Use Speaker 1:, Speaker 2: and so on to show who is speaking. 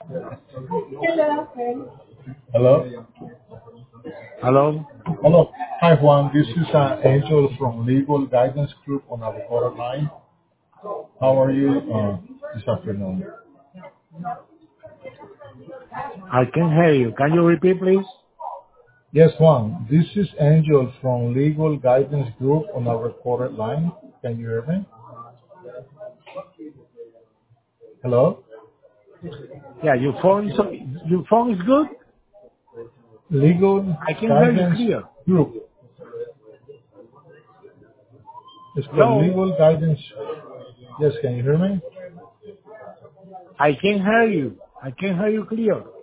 Speaker 1: Hello?
Speaker 2: Hello?
Speaker 1: Hello. Hi, Juan. This is Angel from Legal Guidance Group on our recorded line. How are you this afternoon?
Speaker 2: I can hear you. Can you repeat, please?
Speaker 1: Yes, Juan. This is Angel from Legal Guidance Group on our recorded line. Can you hear me? Hello?
Speaker 2: Yeah, your phone is good?
Speaker 1: Legal
Speaker 2: I can hear you
Speaker 1: Guidance
Speaker 2: clear.
Speaker 1: Group. It's called
Speaker 2: Hello?
Speaker 1: Legal Guidance. Yes, can you hear me?
Speaker 2: I can hear you. I can hear you clear.